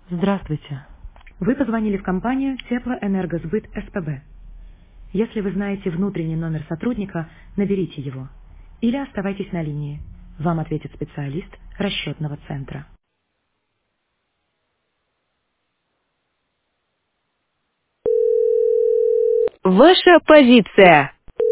Здравствуйте. Вы позвонили в компанию Теплоэнергосбыт СПБ. Если вы знаете внутренний номер сотрудника, наберите его. Или оставайтесь на линии. Вам ответит специалист расчетного центра. Ваша позиция.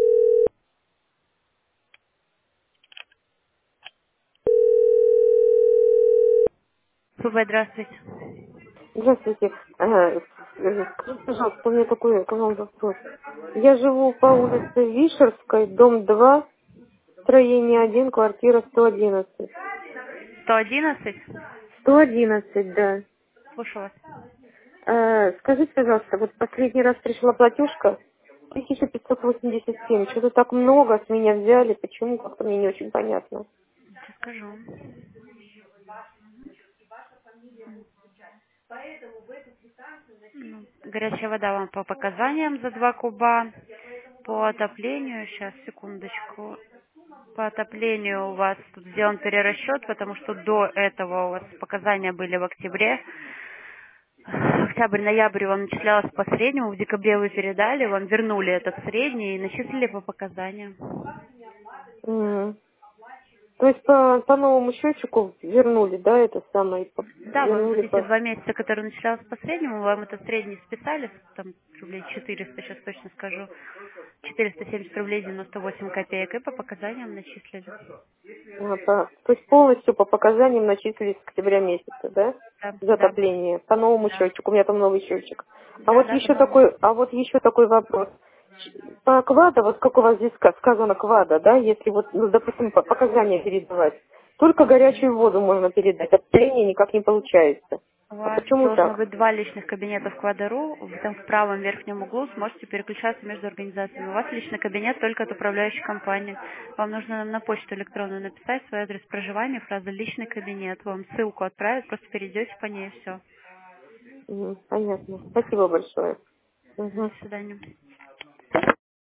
Здравствуйте. Здравствуйте. Скажите, пожалуйста, у меня такой к вам вопрос. Я живу по улице Вишерской, дом 2, строение 1, квартира 111. 111? 111, да. Слушаю вас. Скажите, пожалуйста, вот последний раз пришла платежка 1587. Что-то так много с меня взяли. Почему? Как-то мне не очень понятно. Сейчас скажу. Горячая вода вам по показаниям за 2 куба. По отоплению, сейчас, секундочку. По отоплению у вас тут сделан перерасчет, потому что до этого у вас показания были в октябре. Октябрь-ноябрь вам начислялось по среднему, в декабре вы передали, вам вернули этот средний и начислили по показаниям. Мгм. То есть по новому счетчику вернули, да, это самое, Да, вам за вернули эти по... 2 месяца, которые начислялось по среднему, вам этот средний списали, там рублей 400, сейчас точно скажу, 470 рублей 98 копеек, и по показаниям начислили. То есть полностью по показаниям начислились с октября месяца, да? Да, За да, отопление. По новому да, счетчику. У меня там новый счетчик. да, да, по-новому. Вот еще такой вопрос. По квада, вот как у вас здесь сказано квада, да, если вот, ну, допустим, показания передавать, только горячую воду можно передать, отопление никак не получается. У А вас почему должно так? быть 2 личных кабинета в Квадару. Вы там в правом верхнем углу сможете переключаться между организациями. У вас личный кабинет только от управляющей компании. Вам нужно нам на почту электронную написать свой адрес проживания, фраза «личный кабинет». Вам ссылку отправят, просто перейдете по ней и все. Понятно. Спасибо большое. До Мгм. свидания.